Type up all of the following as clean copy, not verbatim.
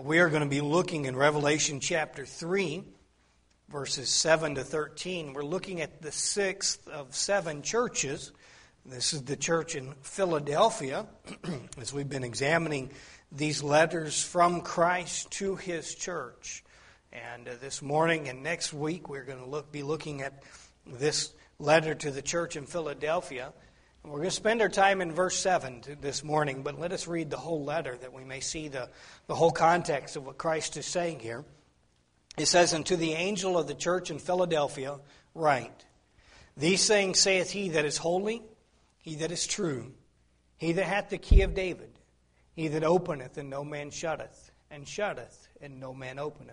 We are going to be looking in Revelation chapter 3, verses 7 to 13. We're looking at the sixth of seven churches. This is the church in Philadelphia, as we've been examining these letters from Christ to His church. And this morning and next week, we're going to be looking at this letter to the church in Philadelphia. And we're going to spend our time in verse 7 this morning, but let us read the whole letter that we may see the whole context of what Christ is saying here. It says, "And to the angel of the church in Philadelphia write, These things saith he that is holy, he that is true, he that hath the key of David, he that openeth and no man shutteth, and shutteth and no man openeth.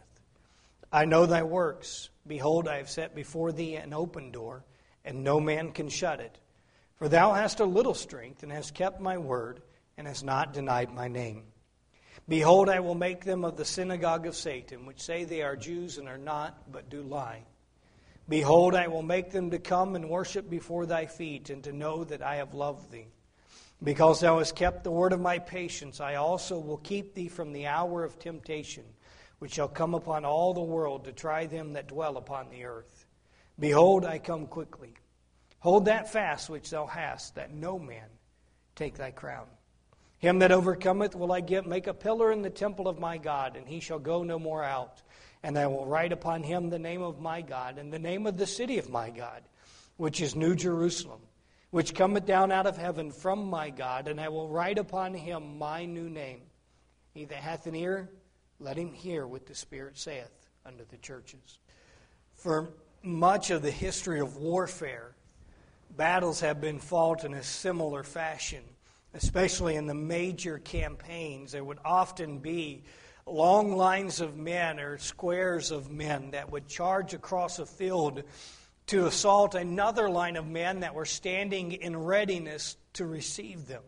I know thy works. Behold, I have set before thee an open door, and no man can shut it. For thou hast a little strength, and hast kept my word, and hast not denied my name. Behold, I will make them of the synagogue of Satan, which say they are Jews and are not, but do lie. Behold, I will make them to come and worship before thy feet, and to know that I have loved thee. Because thou hast kept the word of my patience, I also will keep thee from the hour of temptation, which shall come upon all the world to try them that dwell upon the earth. Behold, I come quickly. Hold that fast which thou hast, that no man take thy crown. Him that overcometh will I make a pillar in the temple of my God, and he shall go no more out. And I will write upon him the name of my God, and the name of the city of my God, which is New Jerusalem, which cometh down out of heaven from my God, and I will write upon him my new name. He that hath an ear, let him hear what the Spirit saith unto the churches." For much of the history of warfare, battles have been fought in a similar fashion, especially in the major campaigns. There would often be long lines of men or squares of men that would charge across a field to assault another line of men that were standing in readiness to receive them.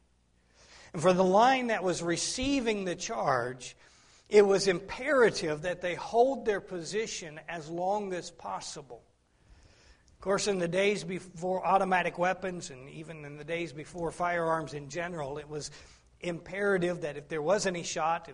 And for the line that was receiving the charge, it was imperative that they hold their position as long as possible. Of course, in the days before automatic weapons, and even in the days before firearms in general, it was imperative that if there was any shot,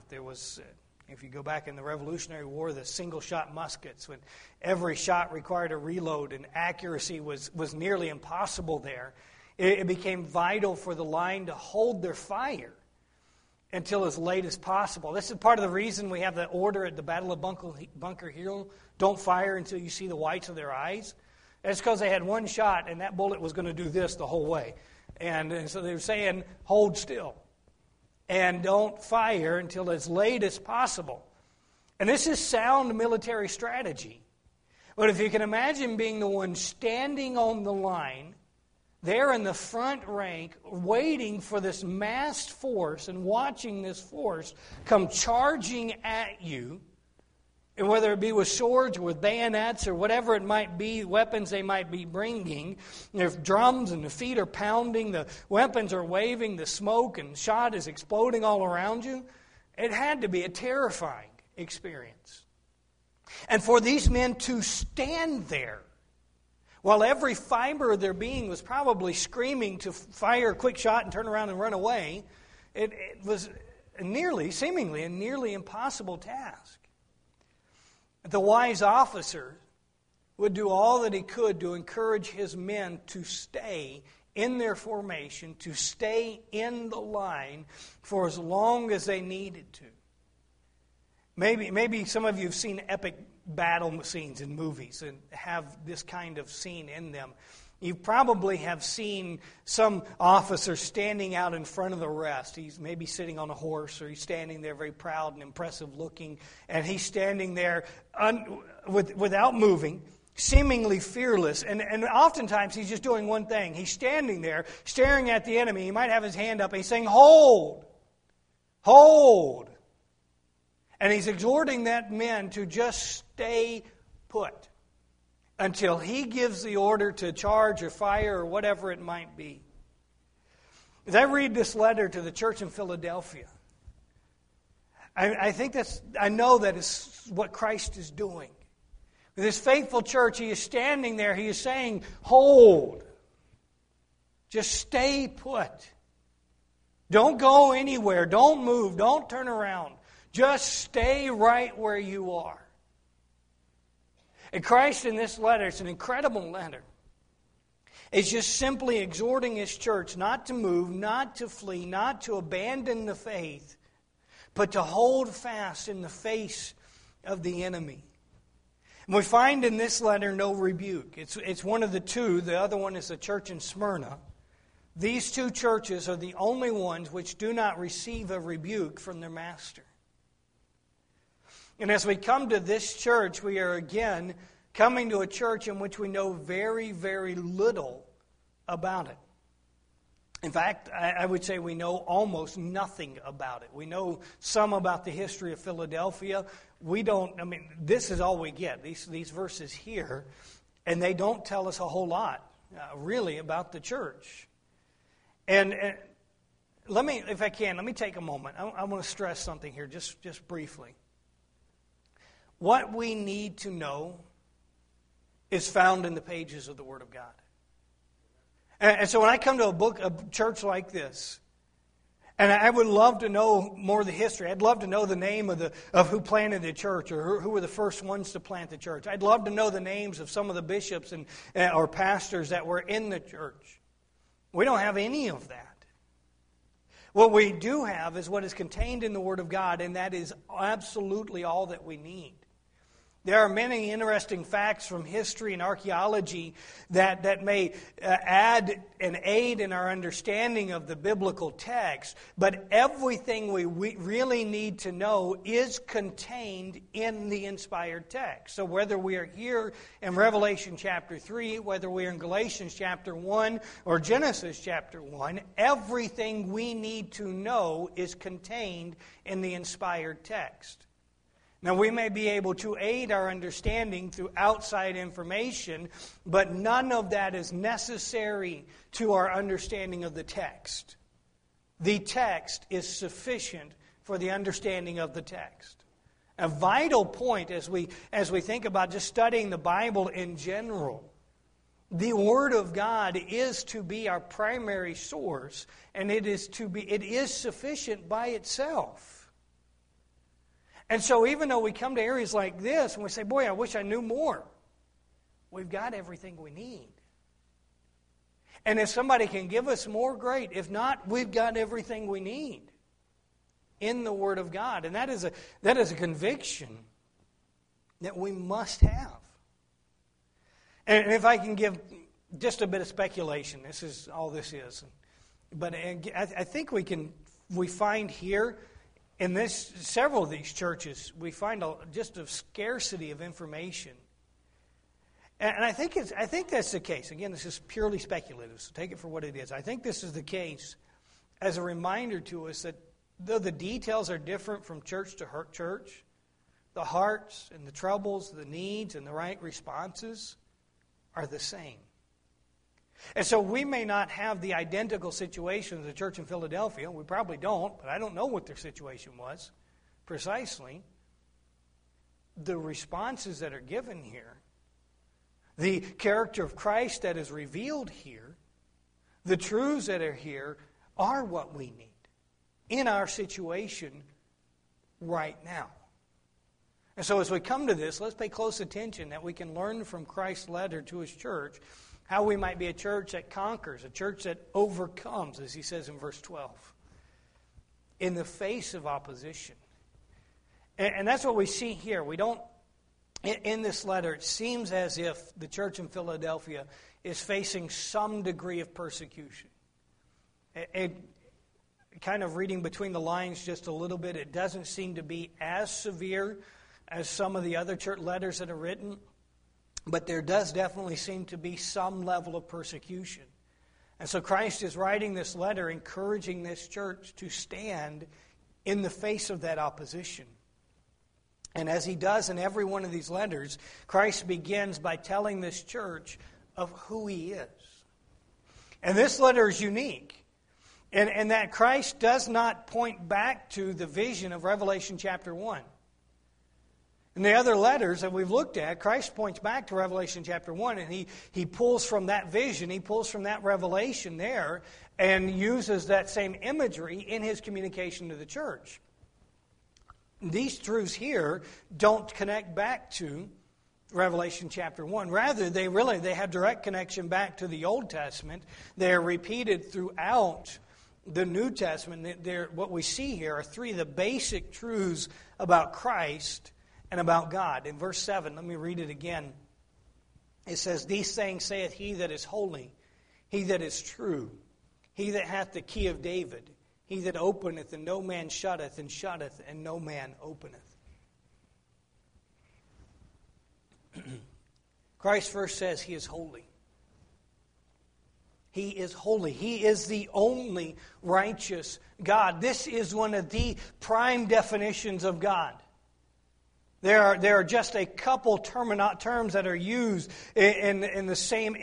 if you go back in the Revolutionary War, the single-shot muskets, when every shot required a reload and accuracy was nearly impossible there, it became vital for the line to hold their fire until as late as possible. This is part of the reason we have the order at the Battle of Bunker Hill, don't fire until you see the whites of their eyes. That's because they had one shot, and that bullet was going to do this the whole way. And so they were saying, hold still. And don't fire until as late as possible. And this is sound military strategy. But if you can imagine being the one standing on the line, there in the front rank, waiting for this massed force and watching this force come charging at you, and whether it be with swords or with bayonets or whatever it might be, weapons they might be bringing, there's drums and the feet are pounding, the weapons are waving, the smoke and shot is exploding all around you. It had to be a terrifying experience. And for these men to stand there, while every fiber of their being was probably screaming to fire a quick shot and turn around and run away, it was seemingly a nearly impossible task. The wise officer would do all that he could to encourage his men to stay in their formation, to stay in the line for as long as they needed to. Maybe some of you have seen epic battle scenes in movies and have this kind of scene in them. You probably have seen some officer standing out in front of the rest. He's maybe sitting on a horse, or he's standing there very proud and impressive looking, and he's standing there without moving, seemingly fearless. And oftentimes he's just doing one thing. He's standing there staring at the enemy. He might have his hand up and he's saying, "Hold! Hold!" And he's exhorting that men to just stay put until he gives the order to charge or fire or whatever it might be. As I read this letter to the church in Philadelphia, I know that is what Christ is doing. With this faithful church, He is standing there, He is saying, hold. Just stay put. Don't go anywhere. Don't move. Don't turn around. Just stay right where you are. And Christ in this letter, it's an incredible letter, is just simply exhorting His church not to move, not to flee, not to abandon the faith, but to hold fast in the face of the enemy. And we find in this letter no rebuke. It's one of the two. The other one is the church in Smyrna. These two churches are the only ones which do not receive a rebuke from their master. And as we come to this church, we are again coming to a church in which we know very, very little about it. In fact, I would say we know almost nothing about it. We know some about the history of Philadelphia. This is all we get, these verses here, and they don't tell us a whole lot, really, about the church. And let me take a moment. I want to stress something here, just briefly. What we need to know is found in the pages of the Word of God. And so when I come to a church like this, and I would love to know more of the history. I'd love to know the name of who planted the church, or who were the first ones to plant the church. I'd love to know the names of some of the bishops or pastors that were in the church. We don't have any of that. What we do have is what is contained in the Word of God, and that is absolutely all that we need. There are many interesting facts from history and archaeology that may add and aid in our understanding of the biblical text, but everything we really need to know is contained in the inspired text. So whether we are here in Revelation chapter 3, whether we are in Galatians chapter 1 or Genesis chapter 1, everything we need to know is contained in the inspired text. Now, we may be able to aid our understanding through outside information, but none of that is necessary to our understanding of the text. The text is sufficient for the understanding of the text. A vital point as we think about just studying the Bible in general, the Word of God is to be our primary source, and it is sufficient by itself. And so even though we come to areas like this and we say, boy, I wish I knew more, we've got everything we need. And if somebody can give us more, great. If not, we've got everything we need in the Word of God. And that is a conviction that we must have. And if I can give just a bit of speculation, this is all this is. But I think we find here, in several of these churches, we find just a scarcity of information. And I think that's the case. Again, this is purely speculative, so take it for what it is. I think this is the case as a reminder to us that though the details are different from church to church, the hearts and the troubles, the needs and the right responses are the same. And so we may not have the identical situation of the church in Philadelphia. We probably don't, but I don't know what their situation was precisely. The responses that are given here, the character of Christ that is revealed here, the truths that are here are what we need in our situation right now. And so as we come to this, let's pay close attention that we can learn from Christ's letter to His church how we might be a church that conquers, a church that overcomes, as he says in verse 12, in the face of opposition. And that's what we see here. In this letter, it seems as if the church in Philadelphia is facing some degree of persecution. Kind of reading between the lines just a little bit, it doesn't seem to be as severe as some of the other church letters that are written. But there does definitely seem to be some level of persecution. And so Christ is writing this letter encouraging this church to stand in the face of that opposition. And as he does in every one of these letters, Christ begins by telling this church of who he is. And this letter is unique in that Christ does not point back to the vision of Revelation chapter 1. In the other letters that we've looked at, Christ points back to Revelation chapter 1, and he pulls from that vision, he pulls from that revelation there, and uses that same imagery in his communication to the church. these truths here don't connect back to Revelation chapter 1. Rather, they have direct connection back to the Old Testament. They're repeated throughout the New Testament. What we see here are three of the basic truths about Christ and about God. In verse 7, let me read it again. It says, "These things saith he that is holy, he that is true, he that hath the key of David, he that openeth and no man shutteth, and shutteth and no man openeth." Christ first says he is holy. He is holy. He is the only righteous God. This is one of the prime definitions of God. There are just a couple terms that are used in the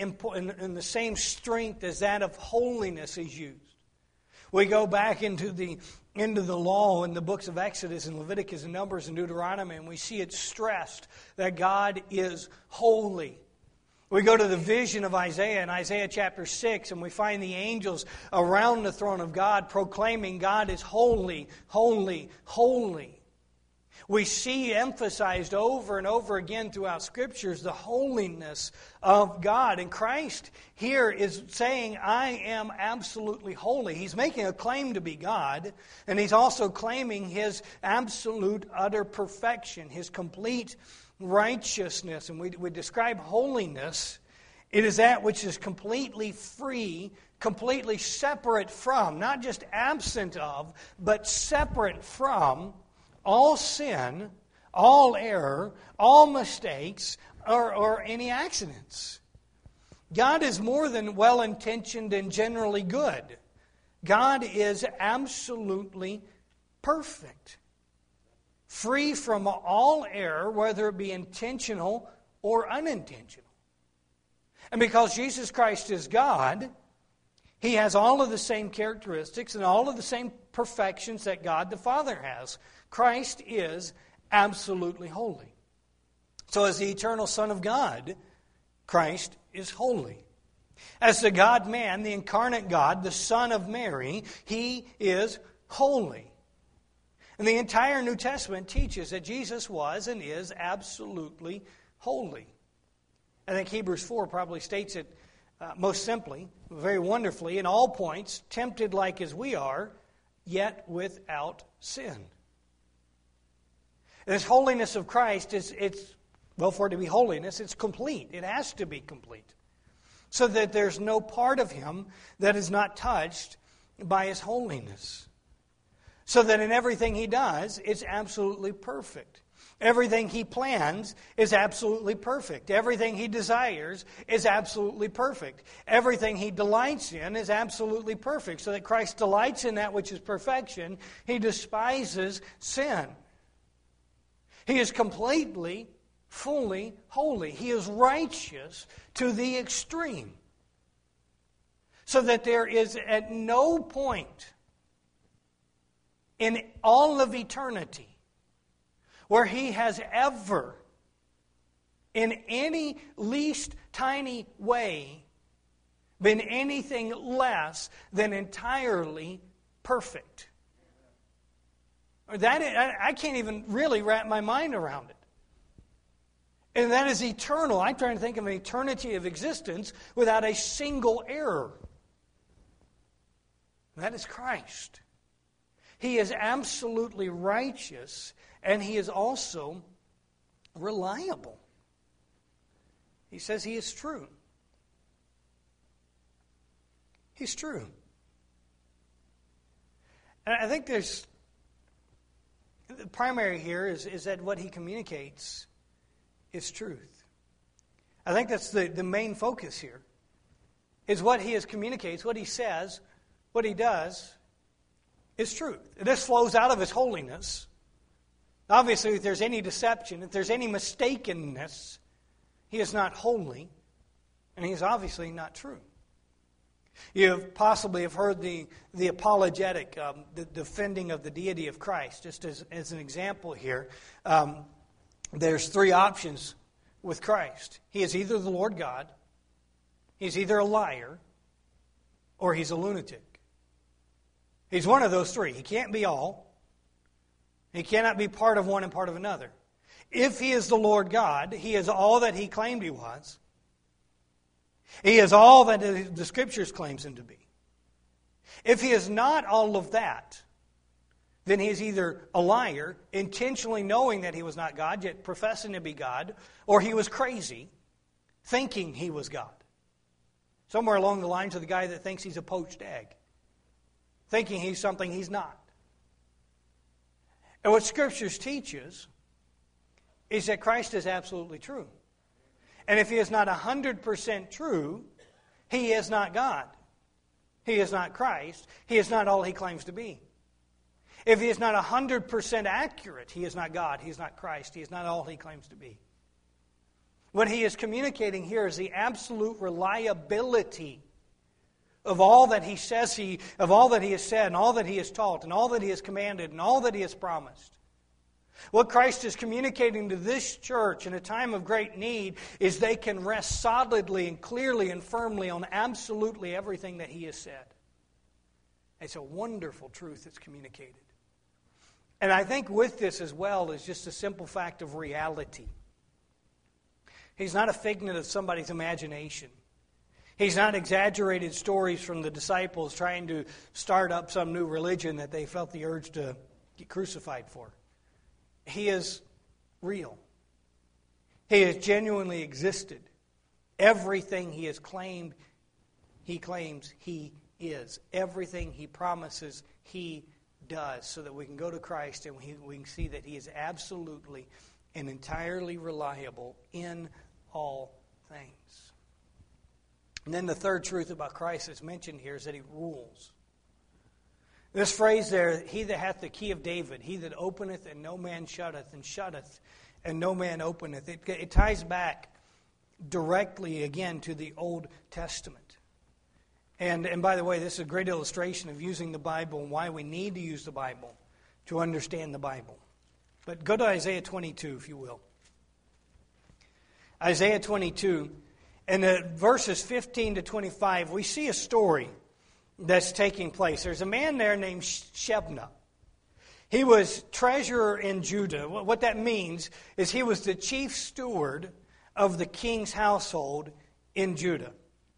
same strength as that of holiness is used. We go back into the law in the books of Exodus and Leviticus and Numbers and Deuteronomy, and we see it stressed that God is holy. We go to the vision of Isaiah in Isaiah chapter 6, and we find the angels around the throne of God proclaiming God is holy, holy, holy. We see emphasized over and over again throughout Scriptures the holiness of God. And Christ here is saying, I am absolutely holy. He's making a claim to be God, and He's also claiming His absolute, utter perfection, His complete righteousness. And we describe holiness, it is that which is completely free, completely separate from, not just absent of, but separate from all sin, all error, all mistakes, or any accidents. God is more than well-intentioned and generally good. God is absolutely perfect, free from all error, whether it be intentional or unintentional. And because Jesus Christ is God, He has all of the same characteristics and all of the same perfections that God the Father has. Christ is absolutely holy. So as the eternal Son of God, Christ is holy. As the God-man, the incarnate God, the Son of Mary, He is holy. And the entire New Testament teaches that Jesus was and is absolutely holy. I think Hebrews 4 probably states it most simply, very wonderfully, in all points, tempted like as we are, yet without sin. This holiness of Christ for it to be holiness, it's complete. It has to be complete. So that there's no part of Him that is not touched by His holiness. So that in everything He does, it's absolutely perfect. Everything He plans is absolutely perfect. Everything He desires is absolutely perfect. Everything He delights in is absolutely perfect. So that Christ delights in that which is perfection. He despises sin. He is completely, fully holy. He is righteous to the extreme. So that there is at no point in all of eternity where He has ever, in any least tiny way, been anything less than entirely perfect. I can't even really wrap my mind around it. And that is eternal. I'm trying to think of an eternity of existence without a single error. That is Christ. He is absolutely righteous, and He is also reliable. He says He is true. He's true. And I think the primary here is that what He communicates is truth. I think that's the main focus here, is what He communicates, what He says, what He does is truth. This flows out of His holiness. Obviously, if there's any deception, if there's any mistakenness, He is not holy, and He is obviously not true. You possibly have heard the apologetic, the defending of the deity of Christ. Just as an example here, there's three options with Christ. He is either the Lord God, He's either a liar, or He's a lunatic. He's one of those three. He can't be all. He cannot be part of one and part of another. If He is the Lord God, He is all that He claimed He was. He is all that the Scriptures claims Him to be. If He is not all of that, then He is either a liar, intentionally knowing that He was not God, yet professing to be God, or He was crazy, thinking He was God. Somewhere along the lines of the guy that thinks he's a poached egg, thinking he's something he's not. And what Scriptures teaches is that Christ is absolutely true. And if He is not 100% true, He is not God. He is not Christ. He is not all He claims to be. If He is not 100% accurate, He is not God. He is not Christ. He is not all He claims to be. What He is communicating here is the absolute reliability of all that He says of all that He has said, and all that He has taught, and all that He has commanded, and all that He has promised. What Christ is communicating to this church in a time of great need is they can rest solidly and clearly and firmly on absolutely everything that He has said. It's a wonderful truth that's communicated. And I think with this as well is just a simple fact of reality. He's not a figment of somebody's imagination. He's not exaggerated stories from the disciples trying to start up some new religion that they felt the urge to get crucified for. He is real. He has genuinely existed. Everything He has claimed, He claims He is. Everything He promises, He does. So that we can go to Christ and we can see that He is absolutely and entirely reliable in all things. And then the third truth about Christ that's mentioned here is that He rules. This phrase there, He that hath the key of David, He that openeth and no man shutteth, and shutteth and no man openeth. It ties back directly again to the Old Testament. And by the way, this is a great illustration of using the Bible and why we need to use the Bible to understand the Bible. But go to Isaiah 22, if you will. Isaiah 22, and verses 15 to 25, we see a story that's taking place. There's a man there named Shebna. He was treasurer in Judah. What that means is he was the chief steward of the king's household in Judah.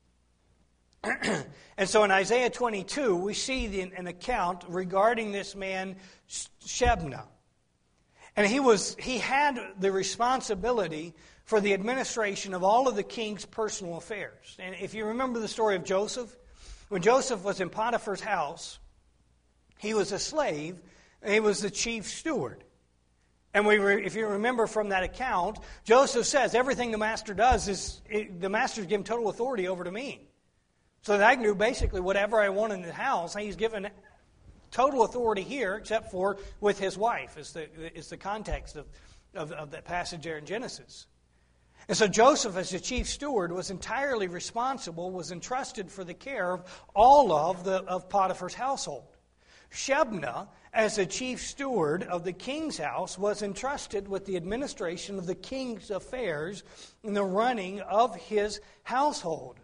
And so in Isaiah 22, we see an account regarding this man, Shebna. And he had the responsibility for the administration of all of the king's personal affairs. And if you remember the story of Joseph, when Joseph was in Potiphar's house, he was a slave, and he was the chief steward. And if you remember from that account, Joseph says, everything the master does the master's given total authority over to me. So that I can do basically whatever I want in the house. He's given total authority here, except for with his wife, is the context of that passage there in Genesis. And so Joseph, as the chief steward, was entirely responsible, was entrusted for the care of all of Potiphar's household. Shebna, as the chief steward of the king's house, was entrusted with the administration of the king's affairs and the running of his household.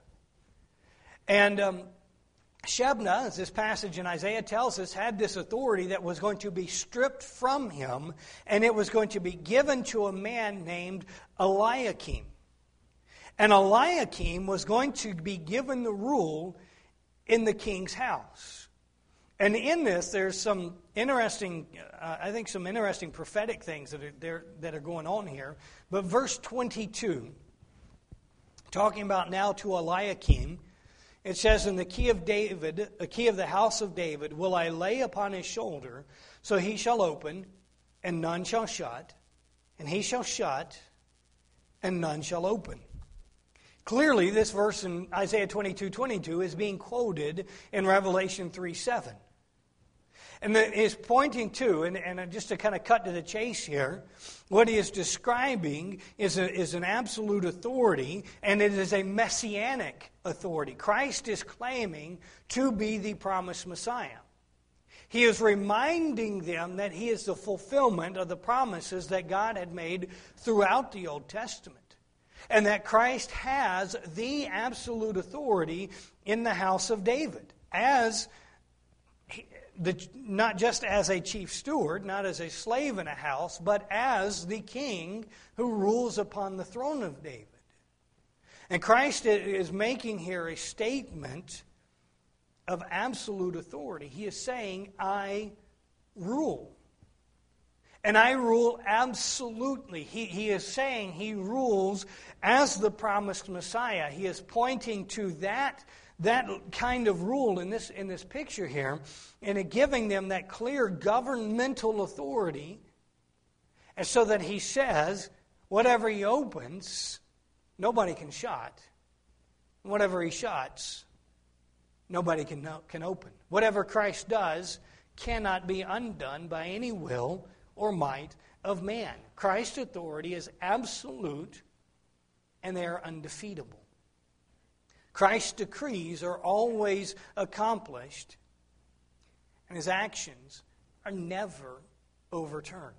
And Shebna, as this passage in Isaiah tells us, had this authority that was going to be stripped from him, and it was going to be given to a man named Eliakim. And Eliakim was going to be given the rule in the king's house. And in this, there's some interesting, some interesting prophetic things that are going on here. But verse 22, talking about now to Eliakim, it says, "In the key of David, the key of the house of David, will I lay upon his shoulder, so he shall open, and none shall shut, and he shall shut, and none shall open." Clearly, this verse in Isaiah 22:22 is being quoted in Revelation 3:7. And it is pointing to, and just to kind of cut to the chase here, what he is describing is an absolute authority, and it is a messianic authority. Christ is claiming to be the promised Messiah. He is reminding them that he is the fulfillment of the promises that God had made throughout the Old Testament, and that Christ has the absolute authority in the house of David, as not just as a chief steward, not as a slave in a house, but as the king who rules upon the throne of David. And Christ is making here a statement of absolute authority. He is saying, I rule. And I rule absolutely. He is saying he rules as the promised Messiah. He is pointing to that kind of rule in this picture here, and giving them that clear governmental authority. And so that he says, whatever he opens, nobody can shut. Whatever he shuts, nobody can open. Whatever Christ does cannot be undone by any will or might of man. Christ's authority is absolute, and they are undefeatable. Christ's decrees are always accomplished, and his actions are never overturned.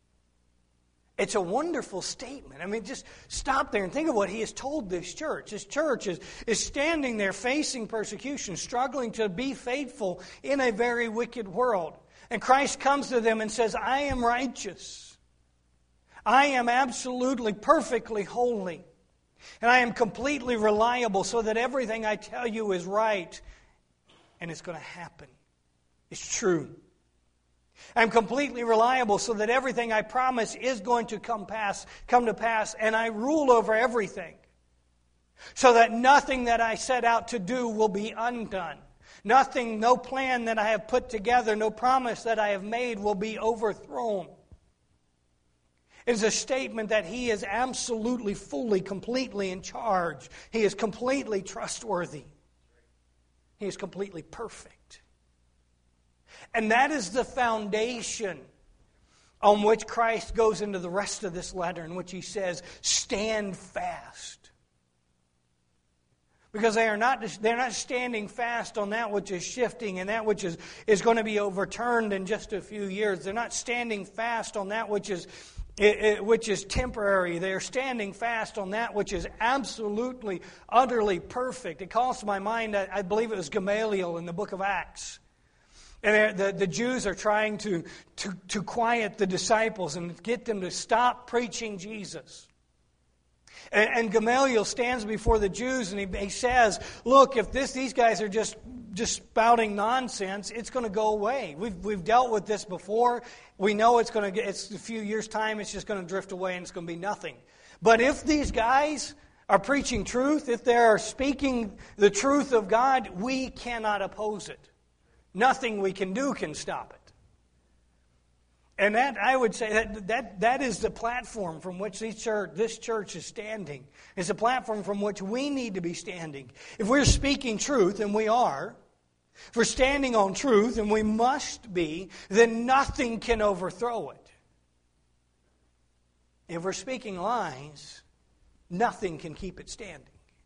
It's a wonderful statement. I mean, just stop there and think of what he has told this church. This church is standing there facing persecution, struggling to be faithful in a very wicked world. And Christ comes to them and says, I am righteous. I am absolutely, perfectly holy. And I am completely reliable so that everything I tell you is right. And it's going to happen. It's true. I'm completely reliable so that everything I promise is going to come to pass. And I rule over everything. So that nothing that I set out to do will be undone. Nothing, no plan that I have put together, no promise that I have made will be overthrown. It is a statement that he is absolutely, fully, completely in charge. He is completely trustworthy. He is completely perfect. And that is the foundation on which Christ goes into the rest of this letter, in which he says, stand fast. Because they're not standing fast on that which is shifting and that which is going to be overturned in just a few years. They're not standing fast on that which is temporary. They're standing fast on that which is absolutely, utterly perfect. It calls to my mind, I believe it was Gamaliel in the book of Acts. And the Jews are trying to quiet the disciples and get them to stop preaching Jesus. And Gamaliel stands before the Jews and he says, look, if these guys are just spouting nonsense, it's going to go away. We've dealt with this before. We know it's a few years' time, it's just going to drift away and it's going to be nothing. But if these guys are preaching truth, if they're speaking the truth of God, we cannot oppose it. Nothing we can do can stop it. And that, I would say, that is the platform from which this church is standing. It's a platform from which we need to be standing. If we're speaking truth, and we are, if we're standing on truth, and we must be, then nothing can overthrow it. If we're speaking lies, nothing can keep it standing.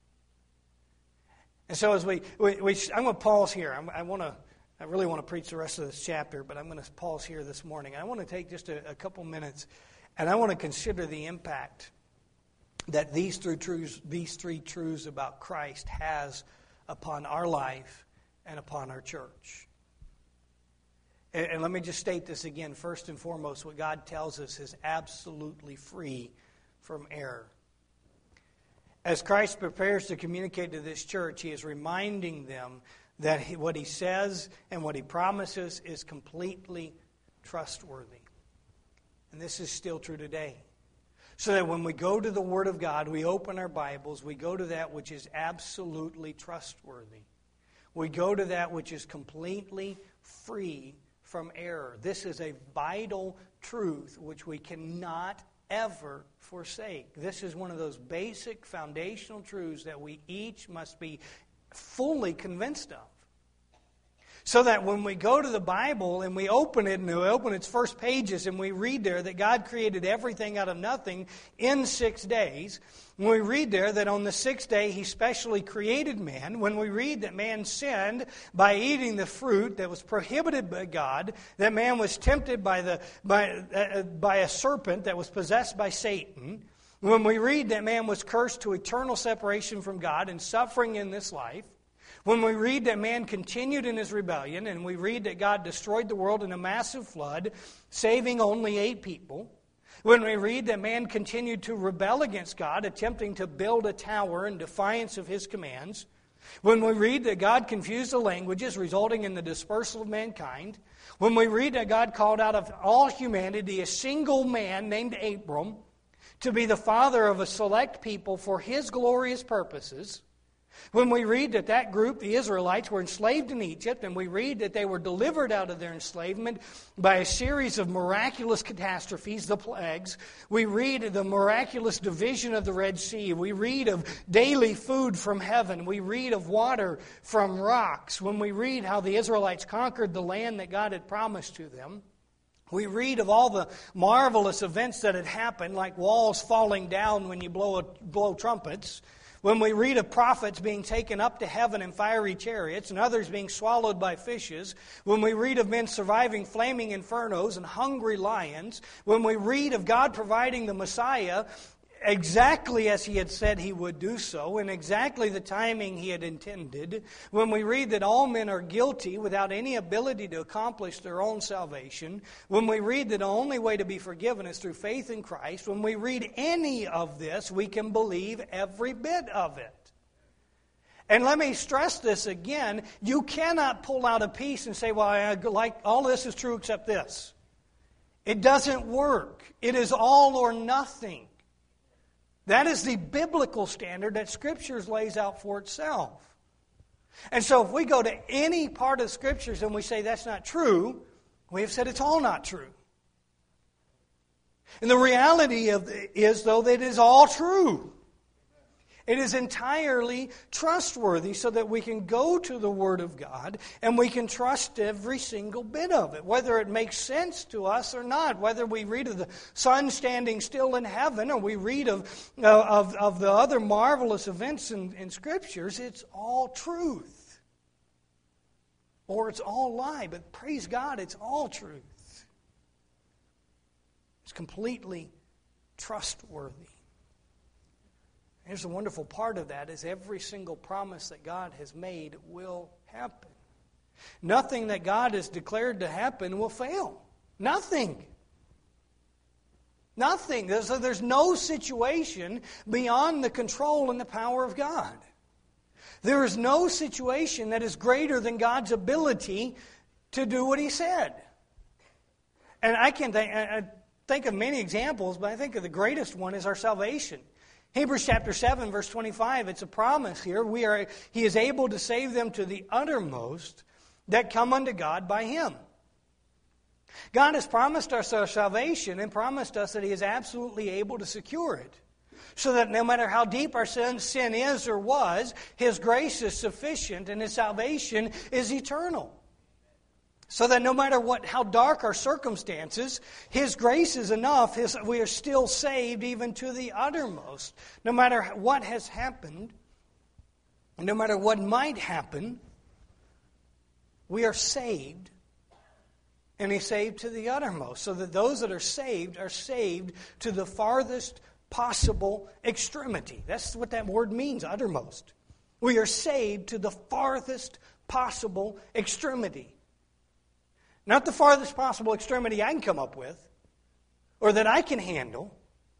And so as I'm going to pause here. I really want to preach the rest of this chapter, but I'm going to pause here this morning. I want to take just a couple minutes, and I want to consider the impact that these three truths about Christ has upon our life and upon our church. And let me just state this again. First and foremost, what God tells us is absolutely free from error. As Christ prepares to communicate to this church, he is reminding them that what he says and what he promises is completely trustworthy. And this is still true today. So that when we go to the Word of God, we open our Bibles, we go to that which is absolutely trustworthy. We go to that which is completely free from error. This is a vital truth which we cannot ever forsake. This is one of those basic foundational truths that we each must be fully convinced of. So that when we go to the Bible and we open it, and we open its first pages and we read there that God created everything out of nothing in 6 days, when we read there that on the sixth day he specially created man, when we read that man sinned by eating the fruit that was prohibited by God, that man was tempted by a serpent that was possessed by Satan, when we read that man was cursed to eternal separation from God and suffering in this life, When we read that man continued in his rebellion, and we read that God destroyed the world in a massive flood, saving only 8 people. When we read that man continued to rebel against God, attempting to build a tower in defiance of His commands. When we read that God confused the languages, resulting in the dispersal of mankind. When we read that God called out of all humanity a single man named Abram to be the father of a select people for His glorious purposes. When we read that that group, the Israelites, were enslaved in Egypt, and we read that they were delivered out of their enslavement by a series of miraculous catastrophes, the plagues. We read of the miraculous division of the Red Sea. We read of daily food from heaven. We read of water from rocks. When we read how the Israelites conquered the land that God had promised to them. We read of all the marvelous events that had happened, like walls falling down when you blow trumpets. When we read of prophets being taken up to heaven in fiery chariots and others being swallowed by fishes, when we read of men surviving flaming infernos and hungry lions, when we read of God providing the Messiah exactly as He had said He would do so, in exactly the timing He had intended, when we read that all men are guilty without any ability to accomplish their own salvation, when we read that the only way to be forgiven is through faith in Christ, when we read any of this, we can believe every bit of it. And let me stress this again, you cannot pull out a piece and say, well, I like all this is true except this. It doesn't work. It is all or nothing. That is the biblical standard that Scriptures lays out for itself. And so if we go to any part of Scriptures and we say that's not true, we have said it's all not true. And the reality is, though, that it is all true. It is entirely trustworthy so that we can go to the Word of God and we can trust every single bit of it, whether it makes sense to us or not, whether we read of the sun standing still in heaven or we read of the other marvelous events in Scriptures, it's all truth. Or it's all lie, but praise God, it's all truth. It's completely trustworthy. Here's the wonderful part of that is every single promise that God has made will happen. Nothing that God has declared to happen will fail. Nothing. Nothing. There's no situation beyond the control and the power of God. There is no situation that is greater than God's ability to do what He said. And I think of many examples, but I think of the greatest one is our salvation. Hebrews chapter 7, verse 25, it's a promise here. He is able to save them to the uttermost that come unto God by Him. God has promised us our salvation and promised us that He is absolutely able to secure it. So that no matter how deep our sin is or was, His grace is sufficient and His salvation is eternal. So that no matter how dark our circumstances, His grace is enough. We are still saved even to the uttermost. No matter what has happened, no matter what might happen, we are saved. And He's saved to the uttermost. So that those that are saved to the farthest possible extremity. That's what that word means, uttermost. We are saved to the farthest possible extremity. Not the farthest possible extremity I can come up with or that I can handle,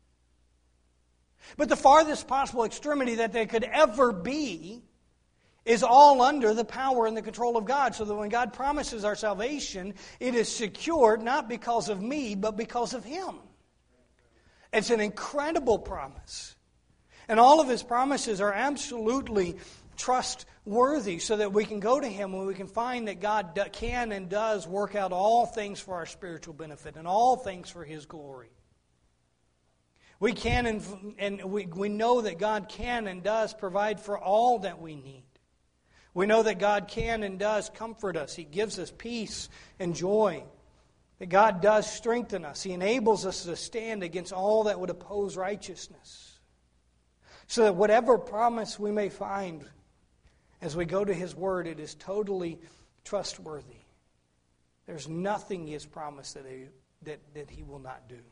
but the farthest possible extremity that there could ever be is all under the power and the control of God, so that when God promises our salvation, it is secured not because of me, but because of Him. It's an incredible promise. And all of His promises are absolutely trustworthy, so that we can go to Him and we can find that God can and does work out all things for our spiritual benefit and all things for His glory. We can and we know that God can and does provide for all that we need. We know that God can and does comfort us. He gives us peace and joy. That God does strengthen us. He enables us to stand against all that would oppose righteousness. So that whatever promise we may find as we go to His Word, it is totally trustworthy. There's nothing He has promised that He will not do.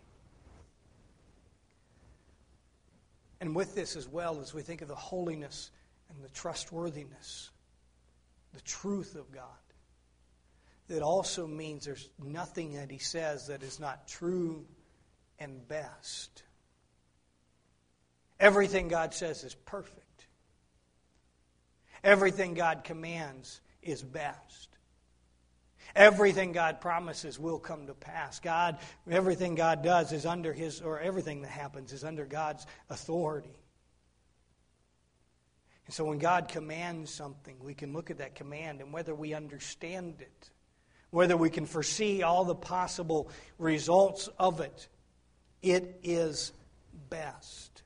And with this as well, as we think of the holiness and the trustworthiness the truth of God. That also means there's nothing that He says that is not true and best. Everything God says is perfect. Everything God commands is best. Everything God promises will come to pass. Everything God does is under His, or everything that happens is under God's authority. And so when God commands something, we can look at that command, and whether we understand it, whether we can foresee all the possible results of it, it is best.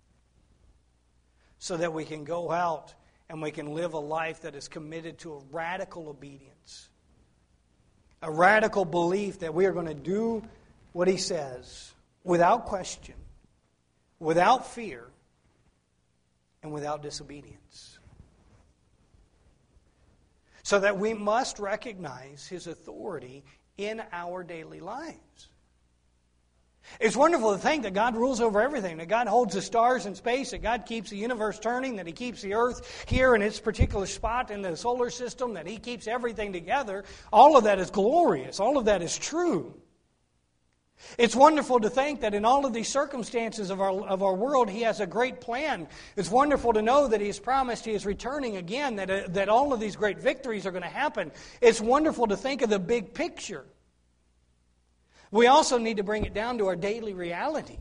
So that we can go out and we can live a life that is committed to a radical obedience. A radical belief that we are going to do what He says without question, without fear, and without disobedience. So that we must recognize His authority in our daily lives. It's wonderful to think that God rules over everything, that God holds the stars in space, that God keeps the universe turning, that He keeps the earth here in its particular spot in the solar system, that He keeps everything together. All of that is glorious. All of that is true. It's wonderful to think that in all of these circumstances of our world, He has a great plan. It's wonderful to know that He has promised He is returning again, that all of these great victories are going to happen. It's wonderful to think of the big picture. We also need to bring it down to our daily reality.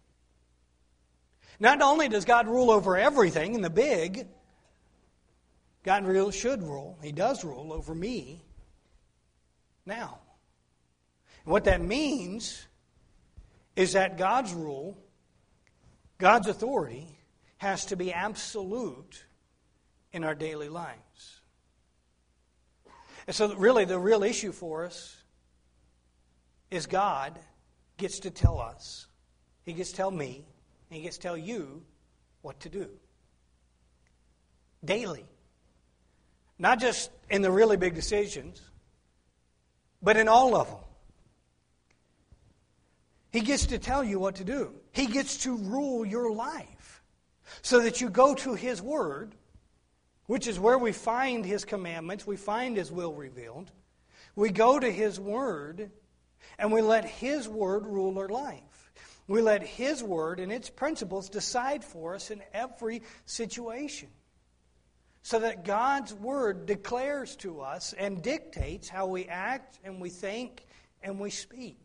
Not only does God rule over everything in the big, God should rule. He does rule over me now. And what that means is that God's rule, God's authority, has to be absolute in our daily lives. And so really the real issue for us is God gets to tell us, He gets to tell me, and He gets to tell you what to do. Daily. Not just in the really big decisions, but in all of them. He gets to tell you what to do. He gets to rule your life so that you go to His Word, which is where we find His commandments, we find His will revealed. We go to His Word and we let His Word rule our life. We let His Word and its principles decide for us in every situation. So that God's Word declares to us and dictates how we act and we think and we speak.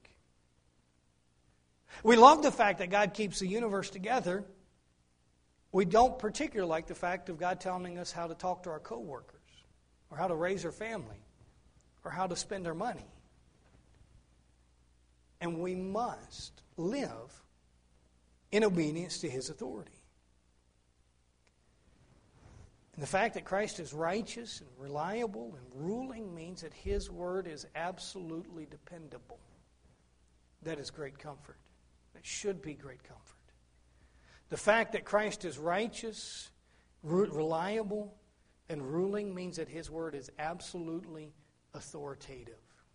We love the fact that God keeps the universe together. We don't particularly like the fact of God telling us how to talk to our coworkers, or how to raise our family, or how to spend our money. And we must live in obedience to His authority. And the fact that Christ is righteous and reliable and ruling means that His Word is absolutely dependable. That is great comfort. It should be great comfort. The fact that Christ is righteous, reliable, and ruling means that His Word is absolutely authoritative.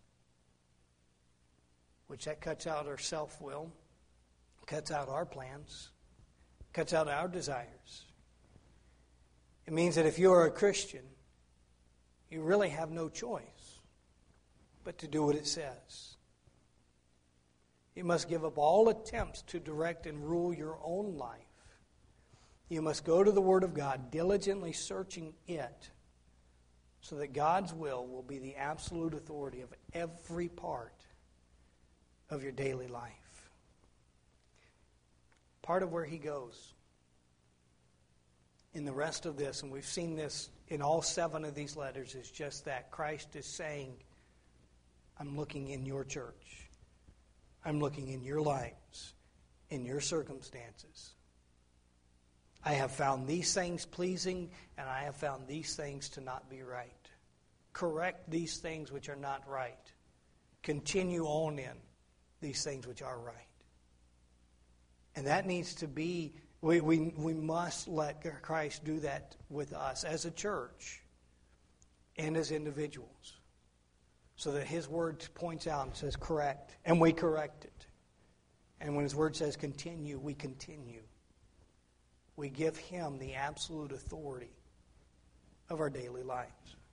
Which that cuts out our self-will, cuts out our plans, cuts out our desires. It means that if you are a Christian, you really have no choice but to do what it says. You must give up all attempts to direct and rule your own life. You must go to the Word of God, diligently searching it, so that God's will be the absolute authority of every part of your daily life. Part of where He goes in the rest of this, and we've seen this in all 7 of these letters, is just that. Christ is saying, I'm looking in your church. I'm looking in your lives, in your circumstances. I have found these things pleasing, and I have found these things to not be right. Correct these things which are not right. Continue on in these things which are right. And that needs to be, we must let Christ do that with us as a church and as individuals. So that His Word points out and says correct, and we correct it. And when His Word says continue, we continue. We give Him the absolute authority of our daily lives.